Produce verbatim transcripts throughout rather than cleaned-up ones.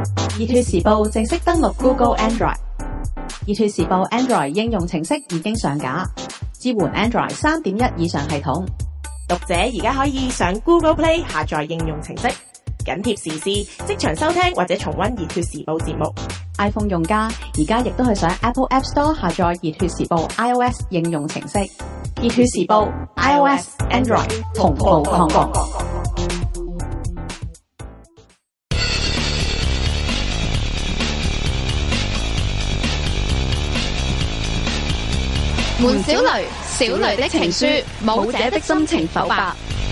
熱血時報正式登陸 Google Android。熱血時報 Android 應用程式已經上架，支援 Android 三點一以上系統。 讀者而家可以上 Google Play 下載應用程式，緊貼時事，即場收聽或者重溫熱血時報節目。 iPhone 用家而家亦都係上 Apple App Store 下載熱血時報 iOS 應用程式。熱血時報 iOS Android 同步抗國。 門小雷，小雷的情書，舞者的心情剖白。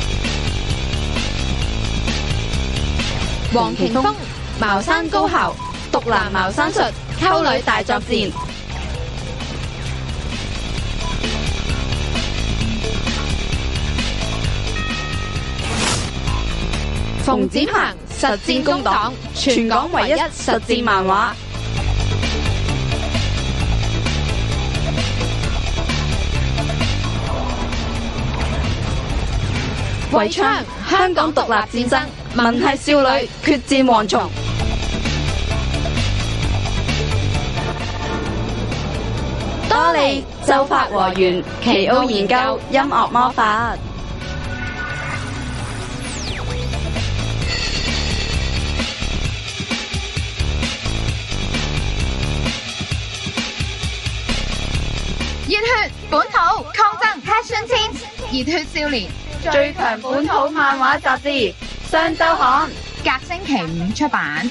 黃庭鋒，茅山高校，獨男茅山術，溝女大作戰。馮展鵬，實戰工黨，全港唯一實戰漫畫。圍槍，香港獨立戰爭，文系少女決戰蝗蟲。多利奏法和弦，奇奧研究音樂魔法。熱血本土抗爭 Passion Team， 熱血少年最強本土漫畫雜誌，雙週刊隔星期五出版。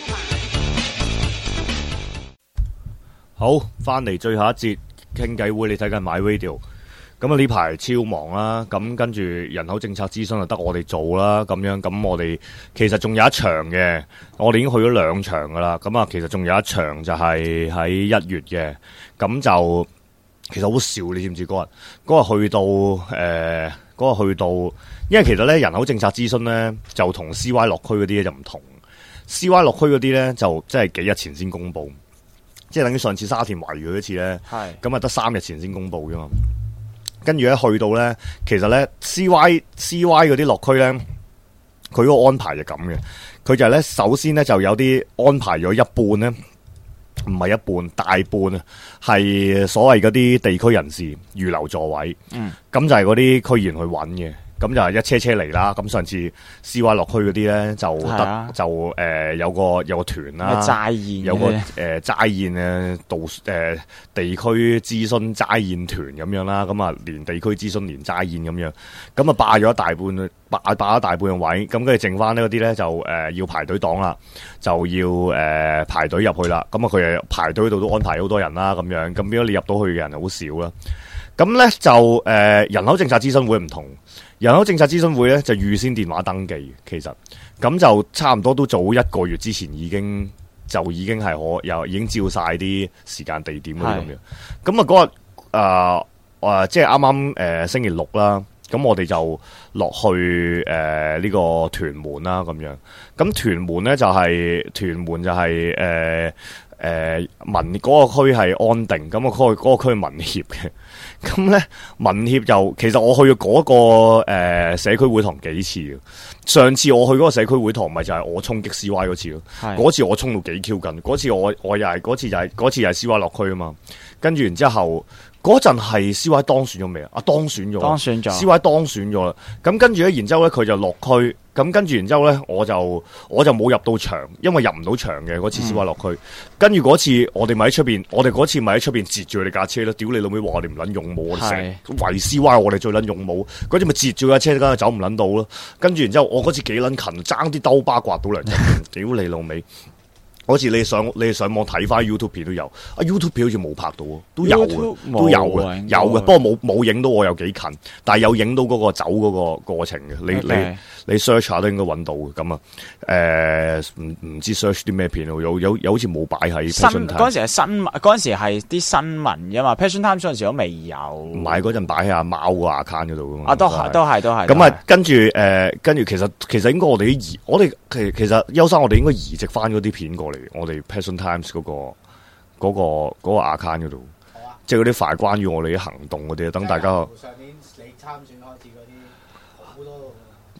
好，翻嚟最後一節傾偈會，你睇緊 My Radio。咁啊呢排超忙啦，咁跟住人口政策諮詢就得我哋做啦，咁樣咁我哋其實仲有一場嘅，我哋已經去咗兩場噶啦，咁啊其實仲有一場就係喺一月嘅，咁就其實好笑，你知唔知嗰日嗰日去到誒？呃嗰個去到，因為其實咧人口政策諮詢咧就同 C Y 落區嗰啲咧就唔同 ，C Y 落區嗰啲咧就即係幾日前先公佈，即係等於上次沙田圍嗰一次咧，咁啊得三日前先公佈啫嘛。跟住咧去到咧，其實咧 C Y C Y 嗰啲落區咧，佢嗰個安排就咁嘅，佢就係咧首先咧就有啲安排咗一半咧。唔係一半，大半啊，係所謂嗰啲地區人士預留座位，嗯，咁就係嗰啲區議員去揾嘅，咁就係一車車嚟啦。咁上次 C Y 落區嗰啲咧就得、啊、就誒、呃、有個有個團啦，齋宴有個誒齋宴嘅導誒地區諮詢齋宴團咁樣啦，咁啊連地區諮詢連齋宴咁樣，咁啊霸咗一大半。霸霸咗大半個位，咁跟住剩翻呢嗰啲咧就誒、呃、要排隊檔啦，就要誒、呃、排隊入去啦。咁啊佢誒排隊度都安排好多人啦，咁樣咁變咗你入到去嘅人好少啦。咁咧就誒、呃、人口政策諮詢會唔同，人口政策諮詢會咧就預先電話登記，其實咁就差唔多都早一個月之前已經就已經係可又已經照晒啲時間地點嗰啲咁樣。咁啊嗰日誒誒即係啱啱誒星期六啦。咁我哋就落去誒呢、呃這個屯門啦，咁樣。咁屯門咧就係、是、屯門就係誒誒民嗰個區係安定，咁、那個區嗰、那個區係民協嘅。咁咧民協就其實我去嗰、那個誒、呃、社區會堂幾次嘅。上次我去嗰個社區會堂，咪就係我衝擊 C Y 嗰次咯。嗰次我衝到幾 Q 緊，嗰次我我又係嗰次就係、是、嗰次又係 C Y 落區啊嘛。跟住然之後。嗰陣係 C Y 當選咗未啊？啊當選咗，當選咗 C Y 當選咗啦。咁跟住咧，然之後咧佢就落區。咁跟住然之後咧，我就我就冇入到場，因為入唔到場嘅嗰次 C Y 落區。跟住嗰次我哋咪喺出邊，我哋嗰次咪喺出邊截住佢哋架車咯。屌你老味話我哋唔撚勇武，我哋成圍 C Y 我哋最撚勇武。嗰次咪截住架車，梗係走唔撚到咯。跟住然之後，我嗰次幾撚勤，爭啲兜巴刮到兩隻。屌你老味！嗰次你上你上網睇翻 YouTube 片都有，啊 YouTube 片好似冇拍到喎，都有嘅，都有嘅，有嘅，不過冇冇影到我有幾近，但係有影到嗰個走嗰個過程嘅，你 okay. 你你 search 下都應該揾到嘅，咁啊，誒唔唔知 search 啲咩片咯，有有有好似冇擺喺 Passion Time。 嗰陣時係新聞，嗰陣時係啲新聞㗎嘛 Passion Time 嗰陣時都未有。唔係嗰陣擺喺阿貓個 account 嗰度㗎嘛。 啊，都係都係都係。 咁啊，跟住誒，跟住其實其實應該我哋啲移，我哋其其實優生我哋應該移植翻嗰啲片過嚟，我哋 Passion Times 嗰、嗰個嗰、嗰個嗰、嗰個 account 嗰度，啊、即係嗰啲快關於我哋啲行動嗰啲，等大家。上年你參選開始嗰啲好多。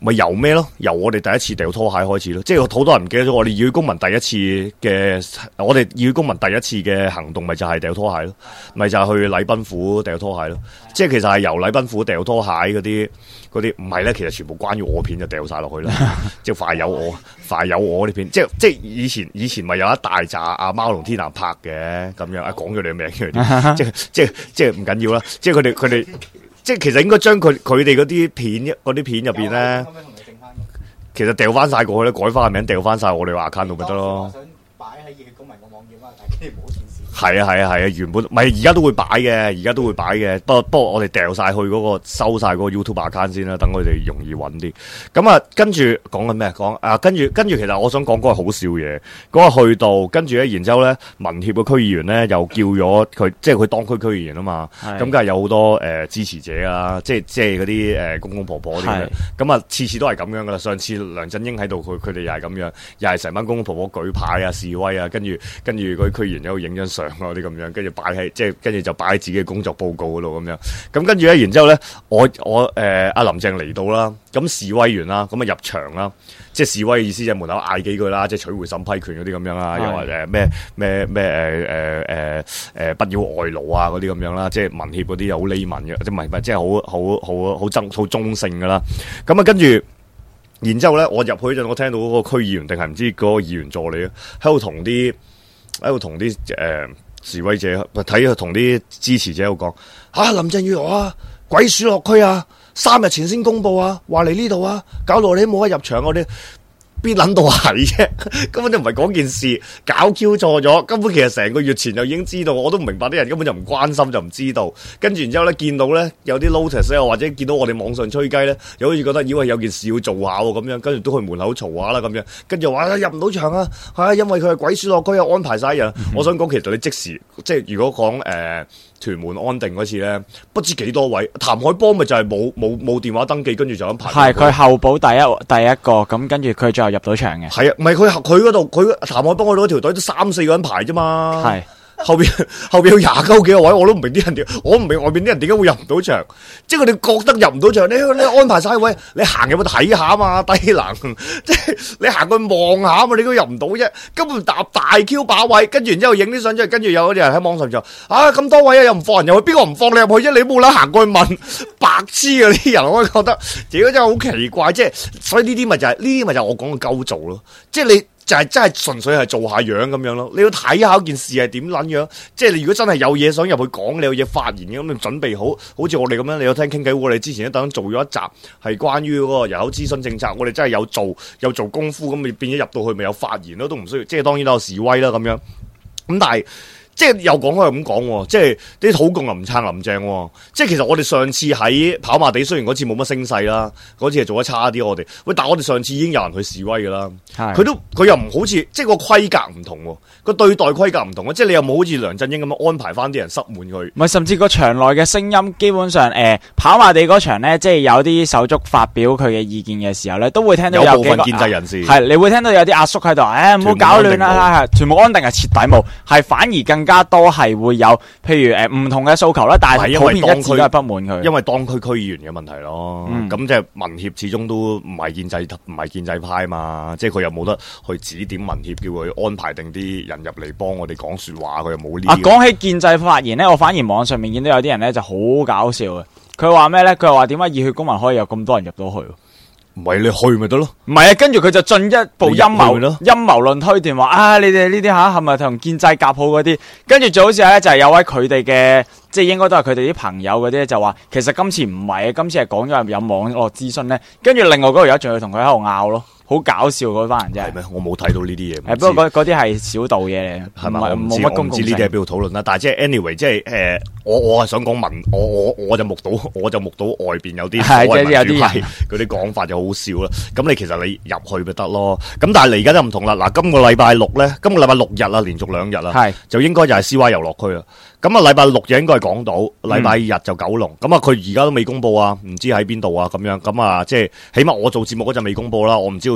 咪由咩咯？由我哋第一次掉拖鞋開始咯，即係好多人唔記得咗我哋熱血公民第一次嘅，我哋熱血公民第一次嘅行動咪就係掉拖鞋咯，咪就係去禮賓府掉拖鞋咯。即係其實係由禮賓府掉拖鞋嗰啲嗰啲，唔係咧，其實全部關於我片就掉晒落去啦。即係快有我，快有我啲片，即係即係以前以前咪有一大紮阿貓同天南拍嘅咁樣，啊講咗你嘅名嘅，即係即係即係唔緊要啦，即係佢哋佢哋。即係其實應該將佢佢哋嗰啲片嗰啲片入邊咧，其實掉翻晒過去咧，改翻個名，掉翻晒我哋個 account 度咪得咯。想擺喺熱血公民個網頁啊，但係唔好顯示。係啊係啊係啊，原本唔係而家都會擺嘅，而家都會擺嘅。不過不過我哋掉晒去嗰、嗰個收晒嗰個 YouTube account 先啦，等佢哋容易揾啲。咁啊，跟住講緊咩？講啊，跟住跟住，其實我想講嗰個好笑嘢。嗰、嗰個去到跟住咧，然之後咧，民協嘅區議員咧又叫咗佢，即係佢當區區議員啊嘛。咁梗係有好多誒、呃、支持者啊，即係即係嗰啲誒公公婆婆啲嘅。咁啊，次次都係咁樣噶啦。上次梁振英喺度，佢佢哋又係咁樣，又係成班公公婆婆舉牌啊、示威啊，跟住跟住嗰啲區議員喺度影張相。嗰啲咁樣，跟住擺喺即係跟住就擺喺自己嘅工作報告嗰度咁樣。咁跟住咧，然之後咧，我我誒阿、呃、林鄭嚟到啦，咁示威完啦，咁啊入場啦，即係示威嘅意思就係門口嗌幾句啦，即係取回審批權嗰啲咁樣啦，又話誒咩咩咩誒誒誒誒不要外勞啊嗰啲咁樣啦，即係民協嗰啲又好匿民嘅，即係唔係唔係即係好好好好爭好中性噶啦。咁啊跟住，然之後咧，我入去嗰陣，我聽到嗰個區議員定係唔知嗰個議員助理喺度同啲喺度同啲誒。示威者睇佢同啲支持者喺度講，啊林鄭月娥啊，鬼鼠落區啊，三日前先公布啊，話嚟呢度啊，搞到你冇得入場嗰啲。邊撚到係啫？根本就唔係講件事，搞 Q 錯咗。根本其實成個月前就已經知道，我都唔明白啲人根本就唔關心就唔知道。跟住然之後咧，見到咧有啲 notice 又或者見到我哋網上吹雞咧，又好似覺得以為有件事要做下喎咁樣，跟住都去門口嘈下啦咁樣。跟住話入唔到場啊，係、啊、因為佢係鬼鼠落區，又安排晒人。嗯、我想講其實你即時即係如果講誒。呃屯門安定嗰次咧，不知幾多位，譚海邦咪就係冇冇冇電話登記，跟住就咁排。係佢候補第一第一個，咁跟住佢最後入到場嘅。 係啊，唔係佢佢嗰度，佢譚海邦嗰度嗰條隊都三四個人排啫嘛。係。後邊後邊有廿九幾個位，我都唔明啲人點，我唔明外邊啲人點解會入唔到場，即係佢哋覺得入唔到場，你你安排晒位，你行入去睇下啊嘛，低能，即係你行去望下啊嘛，你都入唔到啫，根本搭大 Q 把位，跟住然之後影啲相出嚟，跟住有啲人喺網上就啊咁多位啊，又唔放人入去，邊個唔放你入去啫？你冇諗行過去問，白痴啊啲人，我覺得，屌真係好奇怪，即係所以呢啲咪就係呢啲咪就係我講嘅鳩做咯，即係你。就係真係純粹係做下樣咁樣咯，你要睇下件事係點撚樣，即係你如果真係有嘢想入去講，你有嘢發言嘅咁，你準備好，好似我哋咁樣，你有聽傾偈會，我哋之前都等做咗一集係關於嗰個人口諮詢政策，我哋真係有做有做功夫，咁咪變咗入到去咪有發言咯，都唔需要，即係當然都有示威啦咁樣，咁但係。即係又講開又咁講，即係啲土共又唔撐林鄭，即係其實我哋上次喺跑馬地，雖然嗰次冇乜聲勢啦，嗰次係做得差啲我哋，喂，但係我哋上次已經有人去示威噶啦，佢都佢又唔好似即係個規格唔同，個對待規格唔同，即係你又冇好似梁振英咁樣安排翻啲人塞滿佢， 唔係甚至個場內嘅聲音，基本上誒、呃、跑馬地嗰場咧，即係有啲手足發表佢嘅意見嘅時候咧，都會聽到有， 有部分建制人士係、啊、你會聽到有啲阿叔喺度，誒唔好搞亂啦，全部安定係徹底冇，係反而更加多係會有，譬如誒唔、呃、同嘅訴求啦，但係普遍一致都係不滿佢， 因為當區區議員嘅問題咯。咁、嗯、即係民協始終都唔係建制，唔係建制派嘛，即係佢又冇得去指點民協，叫佢安排定啲人入嚟幫我哋講說話，佢又冇呢。啊，講起建制發言咧，我反而網上面見到有啲人咧就好搞笑嘅，佢話咩咧？佢話點解熱血公民可以有咁多人入到去？ 唔係你去咪得咯？ 唔係啊，跟住佢就進一步陰謀陰謀論推斷話啊，你哋呢啲吓係咪同建制夾好嗰啲？跟住最好笑咧就係有位佢哋嘅，即係應該都係佢哋啲朋友嗰啲就話，其實今次唔係啊，今次係講咗有網絡諮詢咧。跟住另外嗰度有仲要同佢喺度拗咯。好搞笑嗰班人真係。係咩？我冇睇到呢啲嘢。誒，不過嗰啲係小道嘢嚟，係咪？冇乜公共性。我唔知呢啲喺邊度討論啦。但係即係 anyway，即係誒、呃，我我係想講民，我我我就目睹，我就目睹外邊有啲所謂民主派嗰啲講法就好笑啦。咁你其實你入去咪得咯？咁但係你而家就唔同啦。嗱，今個禮拜六咧，今個禮拜六日啦，連續兩日啦，係就應該就係 C Y 遊樂區啦。咁啊，禮拜六就應該係港島，禮拜日就九龍。咁啊，佢而家都未公布啊，唔知喺邊度啊，咁樣。咁啊，即係起碼我做節目嗰陣未公布啦，我唔知道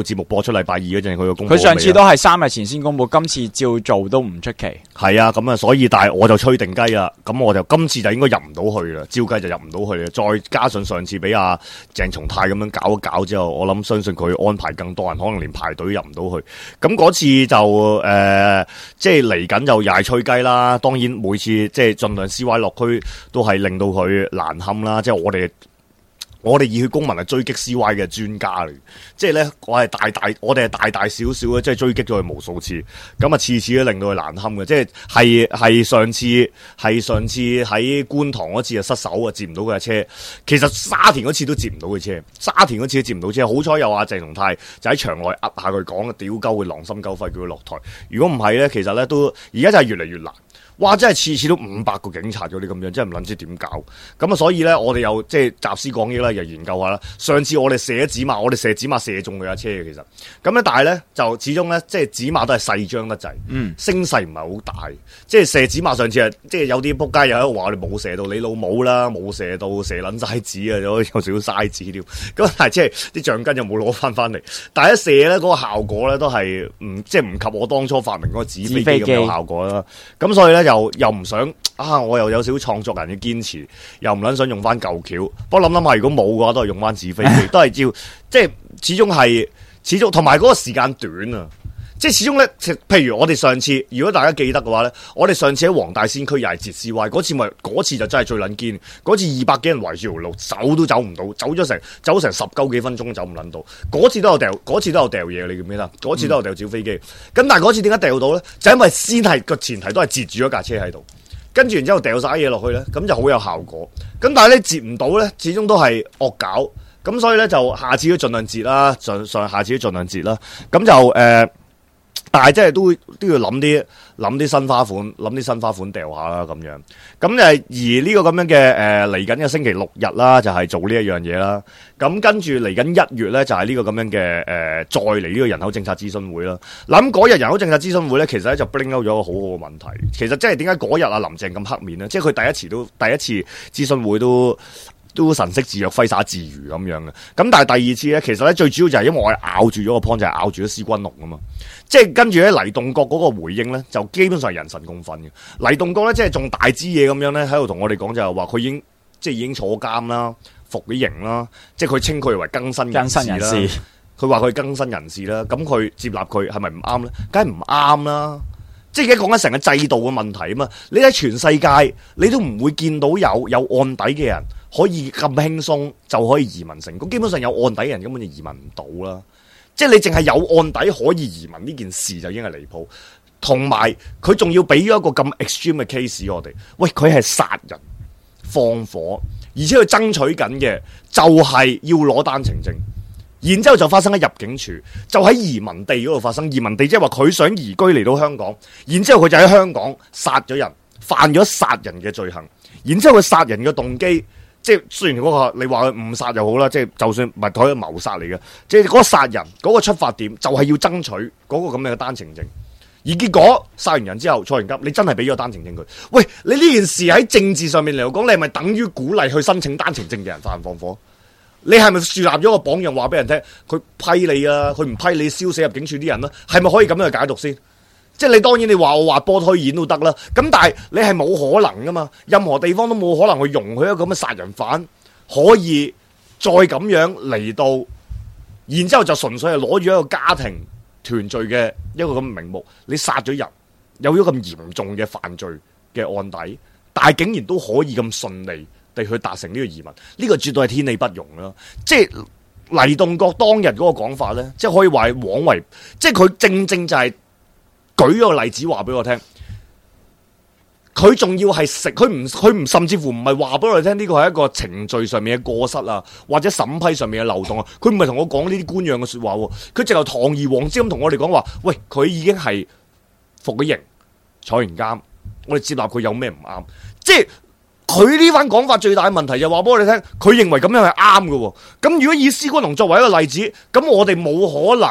節目播出禮拜二嗰陣，佢個公佈。 佢上次都係三日前先公佈，今次照做都唔出奇。 係啊，咁啊，所以但係我就吹定雞啦，咁我就今次就應該入唔到去啦，照計就入唔到去啦。再加上上次俾阿鄭松泰咁樣搞一搞之後，我諗相信佢安排更多人，可能連排隊入唔到去。咁嗰次就誒、呃，即係嚟緊就又係吹雞啦。當然每次即係盡量 C Y 落區都係令到佢難堪啦。即係我哋。我哋熱血公民係追擊 C Y 嘅專家嚟，即係咧，我係大大，我哋係大大小小嘅，即係追擊咗佢無數次，咁啊次次都令到佢難堪嘅，即係係係上次係上次喺觀塘嗰次啊失手啊接唔到佢嘅車，其實沙田嗰次都接唔到佢車，沙田嗰次都接唔到車，好彩有阿鄭松泰就喺場內噏下佢講，屌鳩佢狼心鳩肺叫佢落台，如果唔係咧，其實咧都而家就係越嚟越難。哇！真係次次都五百個警察咗啲咁樣，真係唔撚知點搞。咁啊，所以咧，我哋又即係集思廣益啦，又研究下啦。上次我哋射指馬，我哋射指馬射中佢架車嘅，其實咁咧，但係咧就始終咧，即係指馬都係細張得滯，嗯，聲勢唔係好大。即係射指馬上次係即係有啲仆街又喺度話我哋冇射到你老母啦，冇射到射撚晒紙啊，有有少少嘥紙添。咁但係即係啲橡筋又冇攞翻翻嚟。但係一射咧嗰個效果咧都係唔即係唔及我當初發明嗰個紙飛機咁有效果啦。咁所以咧。又又唔想啊！我又有少少創作人嘅堅持，又唔撚想用翻舊橋。不過諗諗下，如果冇嘅話，都係用翻紙飛機，都係照即係始終係始終，同埋嗰個時間短啊！即係始終咧，譬如我哋上次，如果大家記得嘅話咧，我哋上次喺黃大仙區又係截 C Y 嗰次，咪嗰次就真係最撚堅。嗰次二百幾人圍住條路，走都走唔到，走咗成走成十鳩幾分鐘都走唔撚到。嗰次都有掉，嗰次都有掉嘢，你記唔記得？嗰次都有掉小飛機。咁、嗯、但係嗰次點解掉到咧？就因為先係個前提都係截住咗架車喺度，跟住然之後掉晒嘢落去咧，咁就好有效果。咁但係咧截唔到咧，始終都係惡搞。咁所以咧就下次都盡量截啦，上上下次都盡量截啦。咁就誒。呃但係真係都都要諗啲諗啲新花款，諗啲新花款掉下啦咁樣。咁誒而呢個咁樣嘅誒嚟緊嘅星期六日啦，就係、是、做呢一樣嘢啦。咁跟住嚟緊一月咧，就係、是、呢個咁樣嘅誒、呃、再嚟呢個人口政策諮詢會啦。嗱咁嗰日人口政策諮詢會咧，其實咧就 bring out 咗個好好嘅問題。其實即係點解嗰日阿林鄭咁黑面咧？即係佢第一次都第一次諮詢會都。都神色自若揮灑自如咁樣嘅，咁但係第二次咧，其實咧最主要就係因為我係咬住咗個 point，就係咬住咗施君龍啊嘛，即係跟住咧黎棟國嗰個回應咧，就基本上係人神共憤嘅。黎棟國咧即係仲大支嘢咁樣咧，喺度同我哋講就係話佢已經即係已經坐監啦，服咗刑啦，即係佢稱佢為更新人士啦，佢話佢更新人士啦，咁佢接納佢係咪唔啱咧？梗係唔啱啦！即係而家講緊成個制度嘅問題啊嘛，你喺全世界你都唔會見到有有案底嘅人可以咁輕鬆就可以移民成功，基本上有案底嘅人根本就移民唔到啦。即係你淨係有案底可以移民呢件事就已經係離譜，同埋佢仲要俾咗一個咁 extreme 嘅 case 我哋，喂佢係殺人放火，而且佢爭取緊嘅就係要攞單程證。然之後就發生喺入境處，就喺移民地嗰度發生。移民地即係話佢想移居嚟到香港，然之後佢就喺香港殺咗人，犯咗殺人嘅罪行。然之後佢殺人嘅動機，即係雖然嗰、嗰個你話佢誤殺又好啦，即係就算唔係佢係謀殺嚟嘅，即係嗰個殺人嗰個出發點就係要爭取嗰個咁樣嘅單程證。而結果殺完人之後坐完監，你真係俾咗單程證佢。喂，你呢件事喺政治上面嚟講，你係咪等於鼓勵去申請單程證嘅人犯放火？你係咪樹立咗個榜樣話俾人聽？佢批你啊，佢唔批你燒死入境處啲人啦？係咪可以咁樣去解讀先？即係你當然你話我滑波推演都得啦。咁但係你係冇可能噶嘛？任何地方都冇可能去容許一個咁嘅殺人犯可以再咁樣嚟到，然之後就純粹係攞住一個家庭團聚嘅一個咁嘅名目，你殺咗人，有咗咁嚴重嘅犯罪嘅案底，但係竟然都可以咁順利地去達成呢個移民，呢、這個絕對係天理不容啦！即係黎棟國當日嗰個講法咧，即係可以話係枉為，即係佢正正就係舉咗個例子話俾我聽，佢仲要係食，佢唔佢唔甚至乎唔係話俾我哋聽呢個係一個程序上面嘅過失啊，或者審批上面嘅漏洞啊，佢唔係同我講呢啲官樣嘅說話，佢直頭堂而皇之咁同我哋講話，喂，佢已經係服咗刑，坐完監，我哋接納佢有咩唔啱？即係。佢呢番講法最大嘅問題就話俾我哋聽，佢認為咁樣係啱嘅。咁如果以施君龍作為一個例子，咁我哋冇可能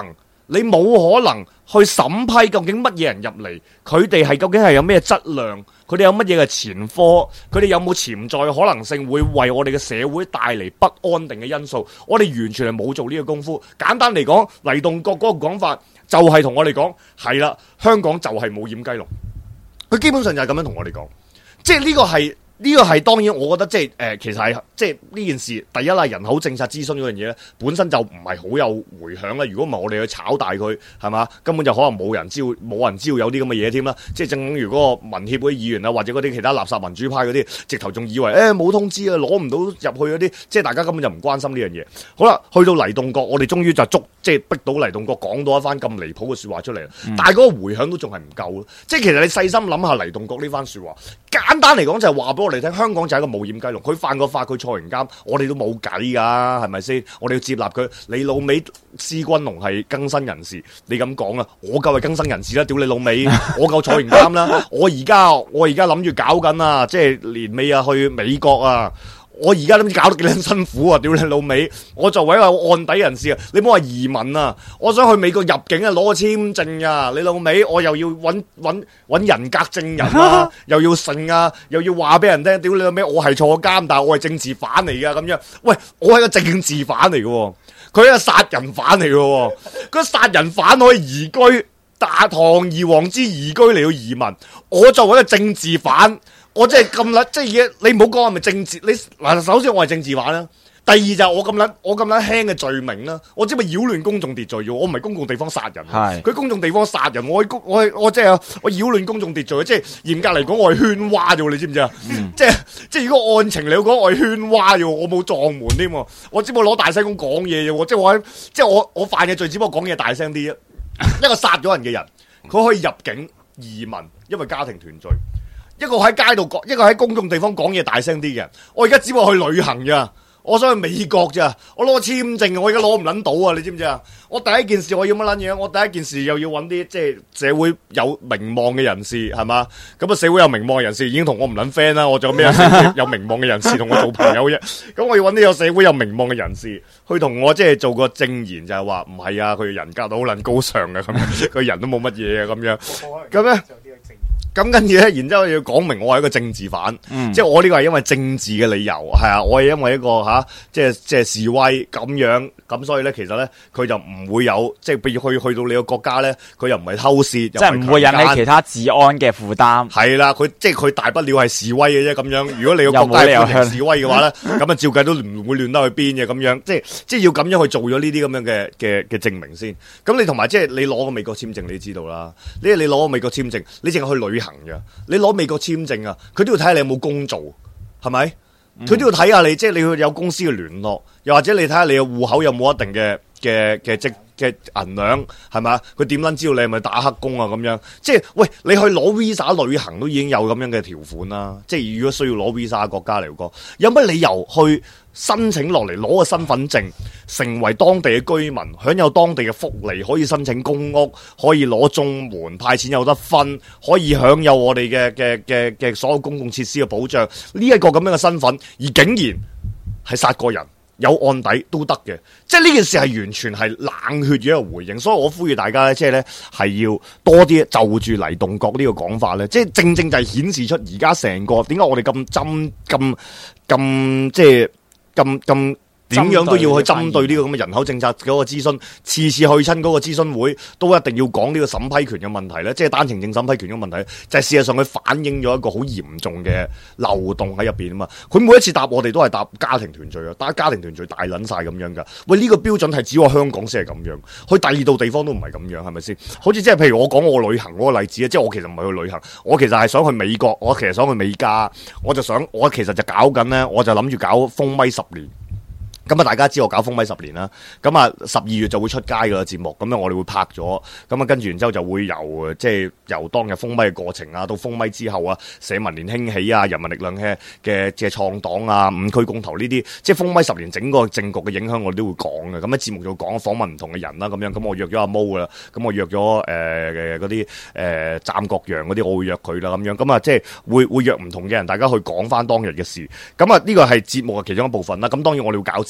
你冇可能去審批究竟乜嘢人入嚟，佢哋係究竟係有咩質量，佢哋有乜嘢嘅前科，佢哋有冇潛在可能性會為我哋嘅社會帶嚟不安定嘅因素，我哋完全係冇做呢個功夫。簡單嚟講，黎棟國嗰個講法就係同我哋講，係啦，香港就係冇掩雞籠，佢基本上就係咁樣同我哋講，即係呢個係。呢個係當然，我覺得即係誒、呃，其實係即係呢件事。第一啦，人口政策諮詢嗰樣嘢咧，本身就唔係好有迴響啦。如果唔係我哋去炒大佢，係嘛，根本就可能冇人知道，冇人知道有啲咁嘅嘢添啦。即係正如嗰個民協嗰啲議員啊，或者嗰啲其他垃圾民主派嗰啲，直頭仲以為誒冇、欸、通知啊，攞唔到入去嗰啲，即係大家根本就唔關心呢樣嘢。好啦，去到黎棟國，我哋終於就捉，即係逼到黎棟國講到一番咁離譜嘅説話出嚟啦。嗯、但係嗰個迴響都仲係唔夠咯。即係其實你細心諗下黎棟國呢番説話，簡單嚟講就係話俾我哋聽，香港就係一個冇掩雞籠。佢犯過法，佢坐完監，我哋都冇計㗎，係咪先？我哋要接納佢。你老味施君龍係更新人士，你咁講啊？我夠係更新人士啦，屌你老味！我夠坐完監啦。我而家我而家諗住搞緊啊，即係年尾啊去美國啊。我而家都唔知搞得幾撚辛苦啊！屌你老味！我作為一個案底人士啊，你唔好話移民啊，我想去美國入境啊，攞個簽證啊！你老味，我又要揾揾揾人格證人啊，又要信啊，又要話俾人聽，屌你老味，我係坐監，但係我係政治犯嚟噶咁樣。喂，我係個政治犯嚟嘅，佢係個殺人犯嚟嘅，佢殺人犯可以移居，大堂而皇之移居嚟到移民，我作為一個政治犯。我真係咁撚，即係嘢你唔好講係咪政治？你嗱，首先我係政治犯啦，第二就係我咁撚，我咁撚輕嘅罪名啦，我只係擾亂公眾秩序，我唔係公共地方殺人，佢公眾地方殺人，我係我係我即係我擾亂公眾秩序，即係嚴格嚟講，我係喧嘩啫，你知唔知啊？嗯、即係即係如果案情嚟講，我係喧嘩啫，我冇撞門添，我只不過攞大聲公講嘢啫，即係我即係我我犯嘅罪，只不過講嘢大聲啲啫。一個殺咗人嘅人，佢可以入境移民，因為家庭團聚。一個喺街度講，一個喺公眾地方講嘢大聲啲嘅，我而家只不過去旅行咋，我想去美國咋，我攞簽證，我而家攞唔捻到啊！你知唔知啊？我第一件事我要乜捻嘢？我第一件事又要揾啲即係社會有名望嘅人士，係嘛？咁啊，社會有名望嘅人士已經同我唔捻 friend 啦，我仲有咩有名望嘅人士同我做朋友啫？咁我要揾啲有社會有名望嘅人士去同我即係做個證言，就係話唔係啊，佢人格都好捻高尚嘅，咁佢人都冇乜嘢啊，咁樣咁咧。咁跟住咧，然之後要講明我係一個政治犯，嗯、即係我呢個係因為政治嘅理由，係啊，我係因為一個吓、啊，即係即係示威咁樣，咁所以咧，其實咧，佢就唔會有，即係譬如去去到你個國家咧，佢又唔係偷竊，即係唔會引起其他治安嘅負擔。係啦，佢即係佢大不了係示威嘅啫，咁樣。如果你個國家係歡迎示威嘅話咧，咁啊照計都唔會亂得去邊嘅，咁樣，即係即係要咁樣去做咗呢啲咁樣嘅嘅嘅證明先。咁你同埋即係你攞個美國簽證，你知道啦。你你攞個美國簽證，你淨係去旅行嘅，你攞美國簽證啊，佢都要睇下你有冇工做，係咪？佢、嗯、都要睇下你，即係你要有公司嘅聯絡，又或者你睇下你嘅戶口有冇一定嘅嘅嘅積嘅銀兩，係咪？佢點撚知道你係咪打黑工啊？咁樣，即係喂，你去攞 visa 旅行都已經有咁樣嘅條款啦。即係如果需要攞 visa 國家嚟講，有乜理由去申請落嚟攞個身份證，成為當地嘅居民，享有當地嘅福利，可以申請公屋，可以攞綜援派錢有得分，可以享有我哋嘅嘅嘅嘅所有公共設施嘅保障。呢、這、一個咁樣嘅身份，而竟然係殺過人，有案底都得嘅。即係呢件事係完全係冷血嘅一個回應。所以我呼籲大家咧，即係咧係要多啲就住黎棟國呢個講法咧，即係正正就係顯示出而家成個點解我哋咁針咁咁即係。咁咁點樣都要去針對呢個咁嘅人口政策嗰個諮詢，次次去親嗰個諮詢會都一定要講呢個審批權嘅問題咧，即係單程證審批權嘅問題，就係、是、事實上佢反映咗一個好嚴重嘅漏洞喺入邊啊嘛。佢每一次答我哋都係答家庭團聚啊，但係家庭團聚大撚晒咁樣噶。喂，呢、這個標準係只有香港先係咁樣，去第二度地方都唔係咁樣，係咪先？好似即係譬如我講我旅行嗰個例子啊，即係我其實唔係去旅行，我其實係想去美國，我其實想去美加，我就想我其實就搞緊咧，我就諗住搞封咪十年。咁啊，大家知我搞封咪十年啦。咁啊，十二月就會出街嘅節目，咁樣我哋會拍咗。咁啊，跟住然之後就會由即係由當日封咪嘅過程啊，到封咪之後啊，社民連興起啊，人民力量嘅嘅嘅創黨啊，五區公投呢啲，即係封咪十年整個政局嘅影響，我哋都會講嘅。咁喺節目就講訪問唔同嘅人啦，咁樣。咁我約咗阿毛噶啦，咁我約咗誒誒嗰啲誒湛國陽嗰啲，我會約佢啦，咁樣。咁啊，即係會會約唔同嘅人，大家去講翻當日嘅事。咁啊，呢個係節目嘅其中一部分啦。咁當然我哋會搞節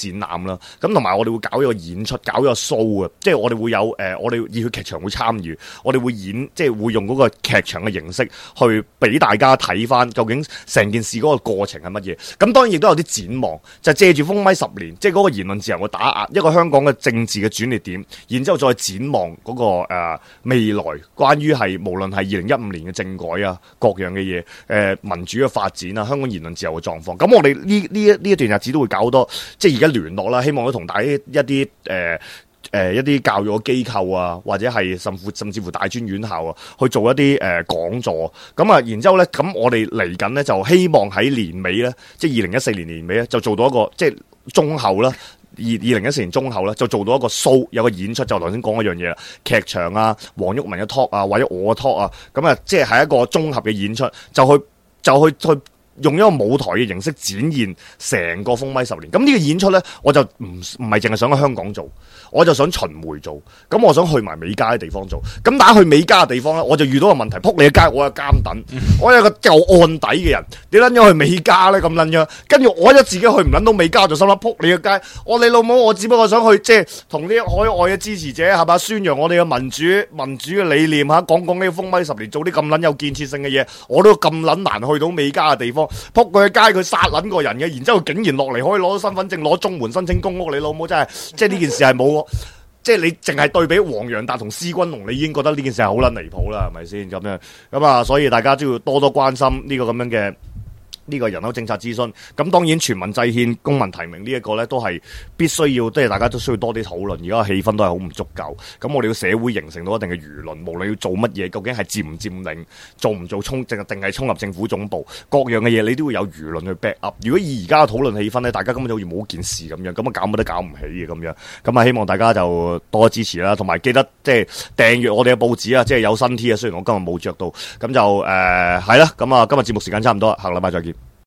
展覽啦。咁同埋我哋會搞一個演出，搞一個 show 啊，即係我哋會有誒、呃，我哋熱血劇場會參與，我哋會演，即係會用嗰個劇場嘅形式去俾大家睇翻究竟成件事嗰個過程係乜嘢。咁當然亦都有啲展望，就係、借住封咪十年，即係嗰個言論自由嘅打壓，一個香港嘅政治嘅轉捩點，然之後再展望嗰、那個誒、呃、未來，關於係無論係二零一五年嘅政改啊，各樣嘅嘢，誒、呃、民主嘅發展啊，香港言論自由嘅狀況。咁我哋呢呢一呢一段日子都會搞多，即係而家聯絡啦，希望都同大家一啲誒誒一啲教育嘅機構啊，或者係甚至甚至乎大專院校啊，去做一啲誒、呃、講座。咁啊，然之後咧，咁我哋嚟緊咧就希望喺年尾咧，即係二零一四年年尾咧，就做到一個即係中後啦。二二零一四年中後咧，就做到一個 show，有個演出，就頭先講嗰樣嘢啦，劇場啊，黃毓民嘅 talk 啊，或者我嘅 talk 啊，咁啊，即係係一個綜合嘅演出，就去就去去用一個舞台嘅形式展現成個封咪十年。咁呢個演出咧，我就唔唔係淨係想喺香港做，我就想巡迴做。咁我想去埋美加嘅地方做。咁但係去美加嘅地方咧，我就遇到個問題，撲你嘅街，我有監躉，我有個夠案底嘅人，你撚咗去美加咧咁撚樣，跟住我一自己去唔撚到美加，就心諗撲你嘅街，我你老母，我只不過想去即係同啲海外嘅支持者係嘛，宣揚我哋嘅民主民主嘅理念嚇，講講呢個封咪十年，做啲咁撚有建設性嘅嘢，我都咁撚難去到美加嘅地方。撲佢嘅街，佢殺撚個人嘅，然之後竟然落嚟可以攞到身份證，攞綜援申請公屋，你老母真係，即係呢件事係冇，即係你淨係對比黃洋達同施君龍，你已經覺得呢件事係好撚離譜啦，係咪先咁樣？咁啊，所以大家都要多多關心呢個咁樣嘅。呢個人口政策諮詢，咁當然全民制憲、公民提名呢一個咧，都係必須要，即係大家都需要多啲討論。而家氣氛都係好唔足夠，咁我哋要社會形成到一定嘅輿論，無論要做乜嘢，究竟係佔唔佔領，做唔做衝，定定係衝入政府總部，各樣嘅嘢你都會有輿論去 back up。如果以而家嘅討論氣氛咧，大家根本就好似冇件事咁樣，咁啊搞乜都搞唔起嘅咁樣。咁啊希望大家就多支持啦，同埋記得即係訂閱我哋嘅報紙啊，即係有新 T 啊。雖然我今日冇着到，咁就誒係啦。咁啊今日節目時間差唔多，下個禮拜再見。